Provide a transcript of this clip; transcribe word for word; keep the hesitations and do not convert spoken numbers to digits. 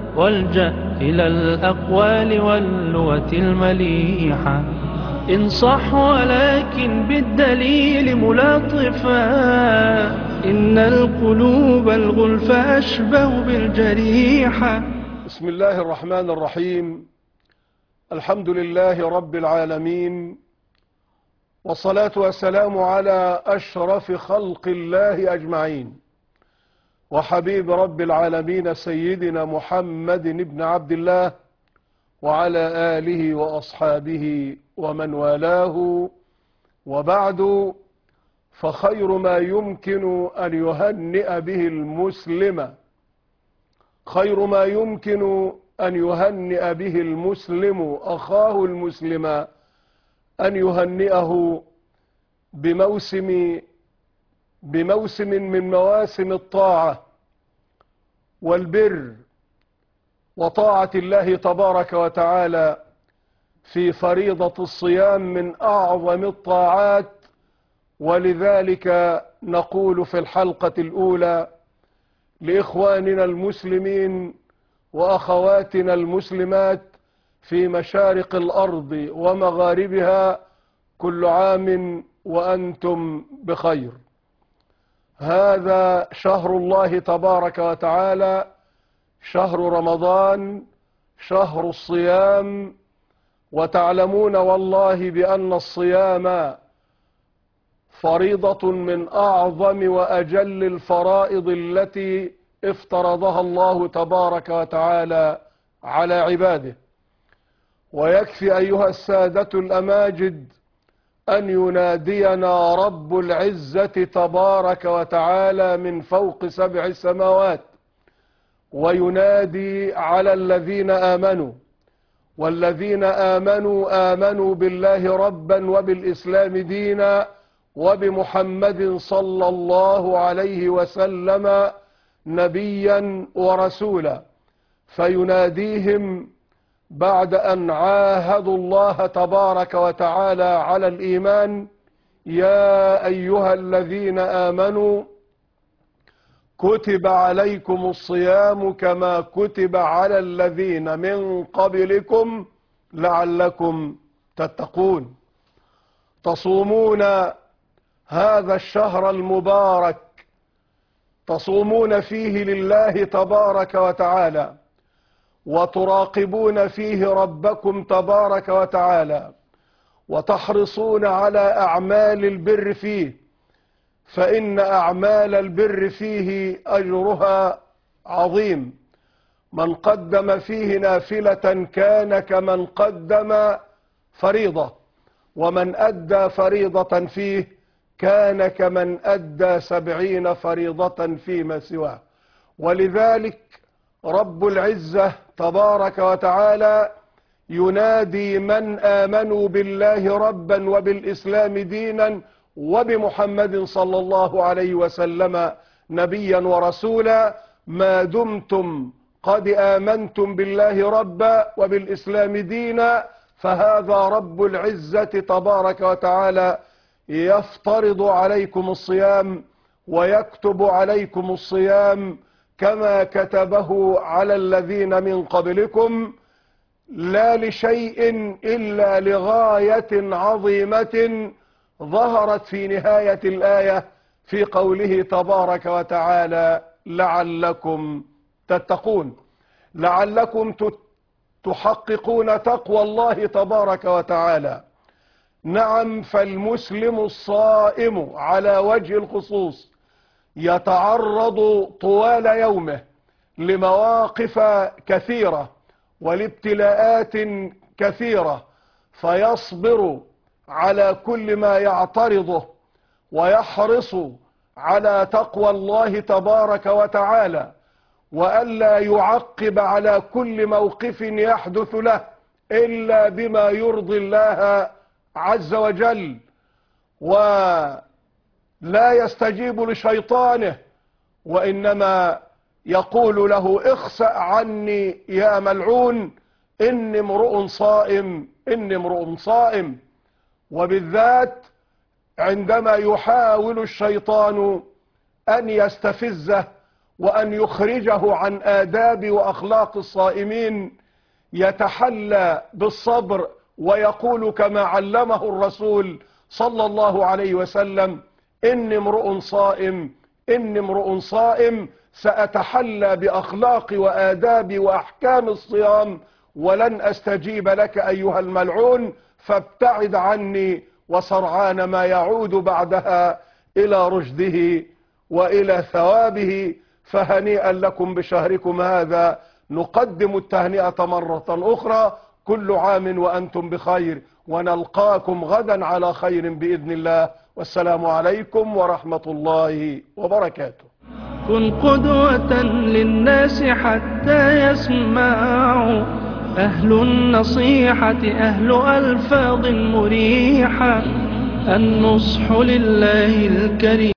والجأ إلى الأقوال واللغة المليحة. انصح ولكن بالدليل ملاطفا، إن القلوب الغلف أشبه بالجريحة. بسم الله الرحمن الرحيم. الحمد لله رب العالمين، والصلاة والسلام على أشرف خلق الله أجمعين، وحبيب رب العالمين سيدنا محمد بن عبد الله وعلى آله وأصحابه ومن والاه، وبعد، فخير ما يمكن أن يهنئ به المسلم خير ما يمكن أن يهنئ به المسلم أخاه المسلم أن يهنئه بموسم بموسم من مواسم الطاعة والبر وطاعة الله تبارك وتعالى في فريضة الصيام من أعظم الطاعات. ولذلك نقول في الحلقة الأولى لإخواننا المسلمين وأخواتنا المسلمات في مشارق الأرض ومغاربها: كل عام وأنتم بخير. هذا شهر الله تبارك وتعالى، شهر رمضان، شهر الصيام. وتعلمون والله بأن الصيام فريضة من أعظم وأجل الفرائض التي افترضها الله تبارك وتعالى على عباده. ويكفي أيها السادة الأماجد أن ينادينا رب العزة تبارك وتعالى من فوق سبع السماوات، وينادي على الذين آمنوا، والذين آمنوا آمنوا بالله ربا وبالإسلام دينا وبمحمد صلى الله عليه وسلم نبيا ورسولا. فيناديهم بعد أن عاهدوا الله تبارك وتعالى على الإيمان: يا أيها الذين آمنوا كتب عليكم الصيام كما كتب على الذين من قبلكم لعلكم تتقون. تصومون هذا الشهر المبارك، تصومون فيه لله تبارك وتعالى، وتراقبون فيه ربكم تبارك وتعالى، وتحرصون على أعمال البر فيه، فإن أعمال البر فيه أجرها عظيم. من قدم فيه نافلة كان كمن قدم فريضة، ومن أدى فريضة فيه كان كمن أدى سبعين فريضة فيما سواه. ولذلك رب العزة تبارك وتعالى ينادي من آمنوا بالله ربا وبالإسلام دينا وبمحمد صلى الله عليه وسلم نبيا ورسولا: ما دمتم قد آمنتم بالله ربا وبالإسلام دينا، فهذا رب العزة تبارك وتعالى يفترض عليكم الصيام ويكتب عليكم الصيام كما كتبه على الذين من قبلكم، لا لشيء إلا لغاية عظيمة ظهرت في نهاية الآية في قوله تبارك وتعالى: لعلكم تتقون، لعلكم تحققون تقوى الله تبارك وتعالى. نعم، فالمسلم الصائم على وجه الخصوص يتعرض طوال يومه لمواقف كثيرة والابتلاءات كثيرة، فيصبر على كل ما يعترضه، ويحرص على تقوى الله تبارك وتعالى، وألا يعقب على كل موقف يحدث له إلا بما يرضي الله عز وجل، ولا يستجيب لشيطانه، وإنما يقول له: اخسأ عني يا ملعون، إني امرؤ صائم، إني امرؤ صائم. وبالذات عندما يحاول الشيطان أن يستفزه وأن يخرجه عن آداب وأخلاق الصائمين، يتحلى بالصبر ويقول كما علمه الرسول صلى الله عليه وسلم: إني امرؤ صائم إني امرؤ صائم سأتحلى بأخلاق وآداب وأحكام الصيام ولن أستجيب لك أيها الملعون، فابتعد عني، وسرعان ما يعود بعدها إلى رشده وإلى ثوابه. فهنيئا لكم بشهركم هذا، نقدم التهنئة مرة أخرى، كل عام وأنتم بخير، ونلقاكم غدا على خير بإذن الله، والسلام عليكم ورحمة الله وبركاته. كن قدوة للناس حتى يسمعوا، أهل النصيحة أهل ألفاظ مريحة، النصح لله الكريم.